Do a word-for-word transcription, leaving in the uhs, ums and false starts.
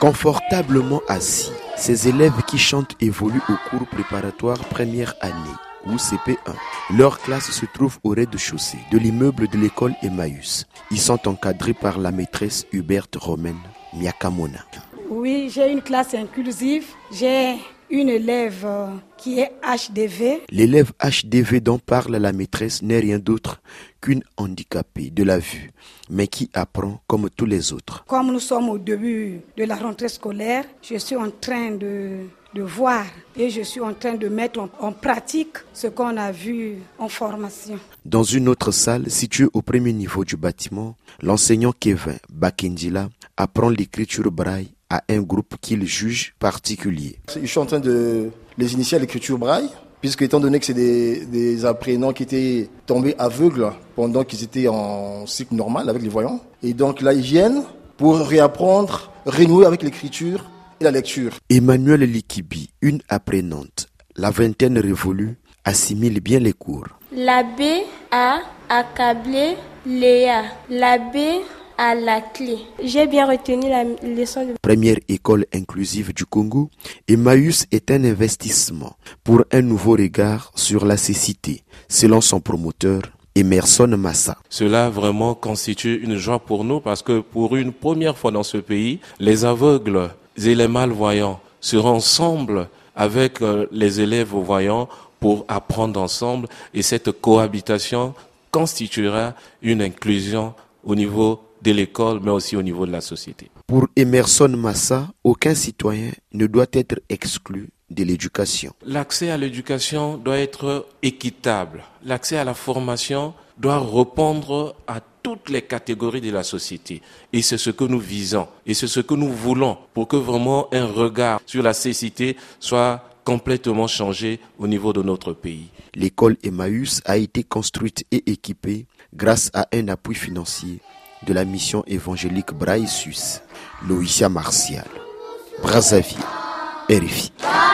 Confortablement assis, ces élèves qui chantent évoluent au cours préparatoire première année ou C P un. Leur classe se trouve au rez-de-chaussée de l'immeuble de l'école Emmaüs. Ils sont encadrés par la maîtresse Hubert Romaine Miakamona. Oui, j'ai une classe inclusive. J'ai une élève qui est H D V. L'élève H D V dont parle la maîtresse n'est rien d'autre qu'une handicapée de la vue, mais qui apprend comme tous les autres. Comme nous sommes au début de la rentrée scolaire, je suis en train de, de voir et je suis en train de mettre en, en pratique ce qu'on a vu en formation. Dans une autre salle, située au premier niveau du bâtiment, l'enseignant Kevin Bakendila apprend l'écriture braille à un groupe qu'il juge particulier. Je suis en train de les initier à l'écriture braille, puisque étant donné que c'est des, des apprenants qui étaient tombés aveugles pendant qu'ils étaient en cycle normal avec les voyants. Et donc là, ils viennent pour réapprendre, renouer avec l'écriture et la lecture. Emmanuel Likibi, une apprenante, la vingtaine révolue, assimile bien les cours. L'abbé a accablé Léa. L'abbé à la clé. J'ai bien retenu la leçon de... Première école inclusive du Congo, Emmaüs est un investissement pour un nouveau regard sur la cécité, selon son promoteur, Emerson Massa. Cela vraiment constitue une joie pour nous parce que pour une première fois dans ce pays, les aveugles et les malvoyants seront ensemble avec les élèves voyants pour apprendre ensemble et cette cohabitation constituera une inclusion au niveau de l'école, mais aussi au niveau de la société. Pour Emerson Massa, aucun citoyen ne doit être exclu de l'éducation. L'accès à l'éducation doit être équitable. L'accès à la formation doit répondre à toutes les catégories de la société. Et c'est ce que nous visons. Et c'est ce que nous voulons pour que vraiment un regard sur la cécité soit complètement changé au niveau de notre pays. L'école Emmaüs a été construite et équipée grâce à un appui financier de la mission évangélique Braille Suisse, Loïcia Martial, Brazzaville, R F I.